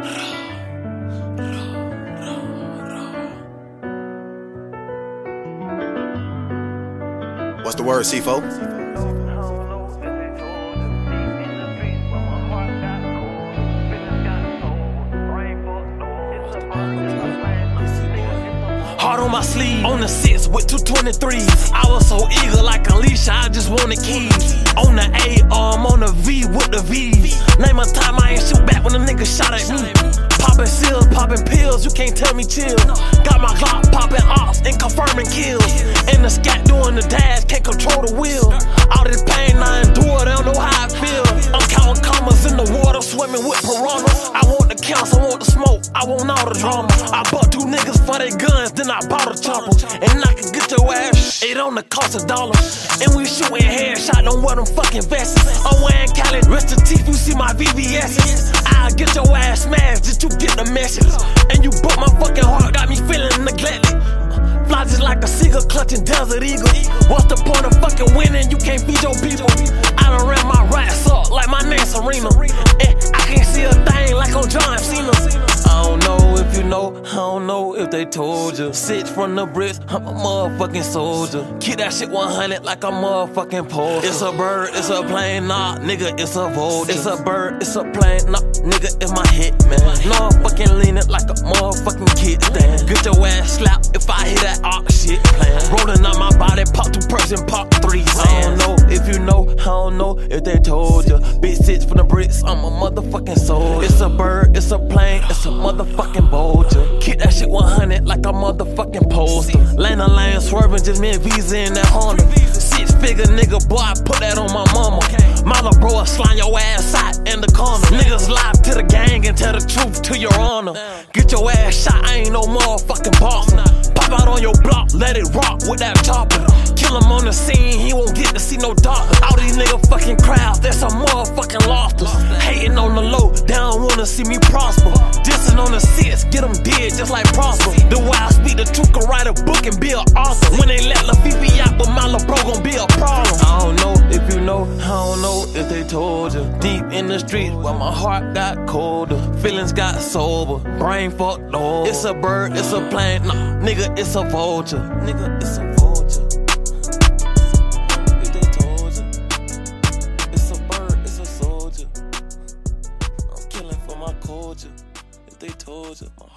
What's the word, C4? Heart on my sleeve, on the 6 with 223s. I was so eager like Alicia, I just wanted keys. On the A-arm, on the V with the V's. Name a time I ain't shoot back when a nigga shot at me. Popping seals, popping pills, you can't tell me chill. Got my Glock popping off and confirming kills. And the scat doing the dash, can't control the wheel. All this pain I endure, they don't know how I feel. I'm counting commas in the water, swimming with piranhas. I want the counts, I want the smoke, I want all the drama. I bought 2 niggas for their guns, then I bought a chopper. And I can get your ass it on the cost $1. And we shooting headshot, don't wear them fucking vests. I'm wearing Cali, rest of teeth, you see my VVS's. I'll get your ass smashed, just you get the message. And you broke my fucking heart, got me feeling neglected. Fly just like a seagull clutching Desert Eagle. What's the point of fucking winning? You can't feed your people. I done ran my rats up like my name Serena. And I can't see a thing like on John Cena. I don't know if you know, I don't know if they told you. 6 from the bricks, I'm a motherfucking soldier. Keep that shit 100 like a motherfucking poster. It's a bird, it's a plane, nah, nigga, it's a vulture. It's a bird, it's a plane, nah, nigga, it's my hit, man. No, I'm fucking leaning like a motherfucking kid stand. Get your ass slapped if I hear that arc shit playing. Rolling on my body, pop 2 perks and pop 3 sands. I don't know if you know, I don't know if they told you. Big 6 from the bricks, I'm a motherfucking soldier. It's a bird, it's a plane, it's a motherfucking vulture. Keep that shit 100 like a motherfucking poster. Lane to lane swerving, just me and Visa in that Honda. 6-figure nigga, boy, I put that on my mama. Mama, bro, I slime your ass out in the corner. Niggas lie to the gang and tell the truth to your honor. Get your ass shot, I ain't no motherfucking boss. Pop out on your block, let it rock with that chopper. Kill him on the scene, he won't get to see no dark. All these nigga fucking crowds, they're some motherfucking lofters. Hating on the low, they don't wanna see me prosper. Dissing on the 6, get them dead just like Prosper. The way I speak the truth, can write a book and be an author. When they let LaFifi out, but my little bro gon' be a problem. I don't know if you know, I don't know if they told you. Deep in the streets where my heart got colder, feelings got sober, brain fucked over. It's a bird, it's a plane, nah, nigga, it's a vulture. Nigga, it's a vulture. If they told you, it's a bird, it's a soldier. I'm killing for my culture. If they told you,